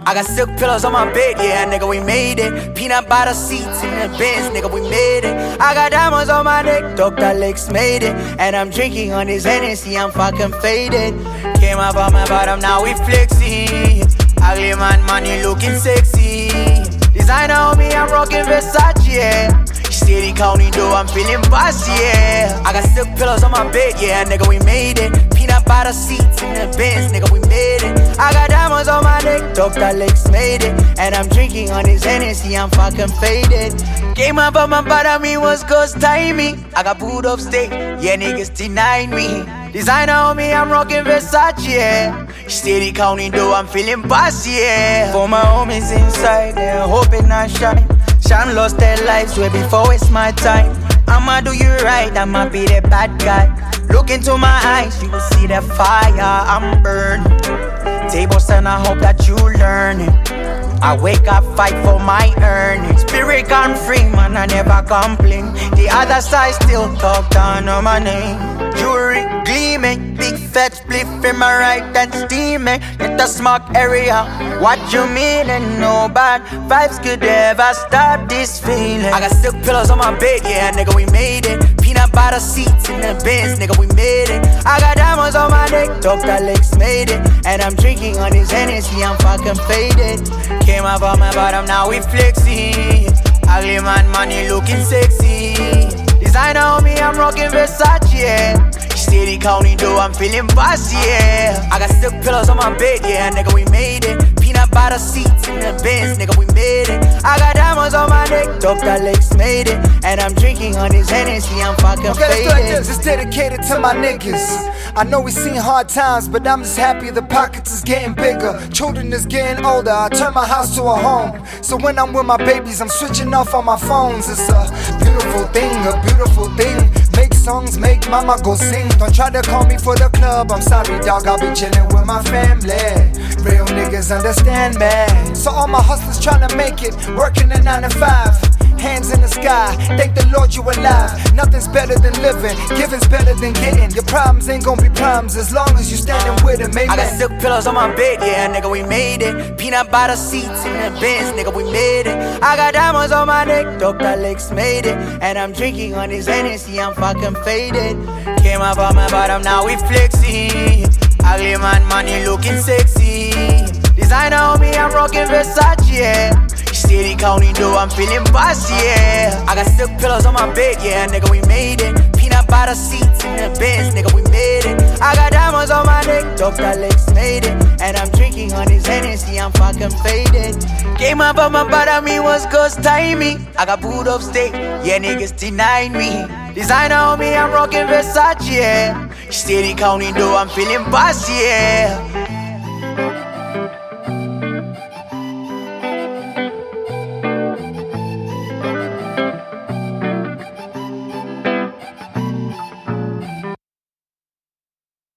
I got silk pillows on my bed, yeah, nigga, we made it. Peanut butter seats in the Benz, nigga, we made it. I got diamonds on my neck, Dr. Lex made it. And I'm drinking on this Hennessy, I'm fucking faded. Came up on my bottom, now we flexing. Ugly man, money looking sexy. Designer on me, I'm rocking Versace, yeah. Steady counting dough, I'm feeling bossy, yeah. I got silk pillows on my bed, yeah, nigga, we made it. Peanut butter seats in the Benz, nigga, we made it. I got diamonds on my neck, Dr. Lex made it. And I'm drinking on this Hennessy, I'm fucking faded. Came up on my bottom, me was ghost timing. I got booed up state, yeah, niggas denied me. Designer on me, I'm rocking Versace, yeah. Steady counting dough, I'm feeling bossy, yeah. For my homies inside, they're hoping I shine. Some lost their lives way before it's my time. I'ma do you right, I'ma be the bad guy. Look into my eyes, you will see the fire, I'm burning. Tables and I hope that you learn it. I wake up, fight for my earnings. Spirit gone free, man, I never complain. The other side still talk down on my name. Jewelry gleaming, big fat spliff in my right and steaming. Hit the smoke area, what you mean and no bad vibes could ever stop this feeling. I got silk pillows on my bed, yeah, nigga, we made it. Peanut butter seats in the Benz, nigga, we made it. I got diamonds on my neck, Dr. Lex made it. And I'm drinking on this Hennessy, I'm fucking faded. Came up on my bottom, now we flexing. Ugly man, money looking sexy. Designer on me, I'm rocking Versace, yeah. Steady counting dough, I'm feeling bossy, yeah. I got silk pillows on my bed, yeah, nigga, we made it. Peanut butter seats in the Benz, nigga, we made it. I got diamonds on my neck, Dr. Lex made it. And I'm drinking on this Hennessy, I'm fucking faded. Let's do like this, it's dedicated to my niggas. I know we seen hard times, but I'm just happy the pockets is getting bigger. Children is getting older, I turn my house to a home. So when I'm with my babies, I'm switching off on my phones. It's a beautiful thing, a beautiful thing. Make songs, make mama go sing. Don't try to call me for the club, I'm sorry dog, I'll be chillin' with my family. Real niggas understand me. So all my hustlers tryna make it, working a 9 to 5. Hands in the sky, thank the Lord you alive. Nothing's better than living, giving's better than getting. Your problems ain't gonna be problems as long as you standing with it, amen. I got silk pillows on my bed, yeah, nigga, we made it. Peanut butter seats in the Benz, nigga, we made it. I got diamonds on my neck, Dr. Lex made it. And I'm drinking on this Hennessy, I'm fucking faded. Came up on my bottom, now we flexing. Ugly man, money looking sexy. Designer on me, I'm rocking Versace, yeah. Steady counting dough, I'm feeling bossy, yeah. I got silk pillows on my bed, yeah, nigga, we made it. Peanut butter seats in the Benz, nigga, we made it. I got diamonds on my neck, Dr. Lex made it. And I'm drinking on this Hennessy, I'm fucking faded. Came up on my bottom, me was ghost timing. I got booed up state, yeah, niggas denied me. Designer on me, I'm rocking Versace, yeah. Steady counting dough, I'm feeling bossy, yeah.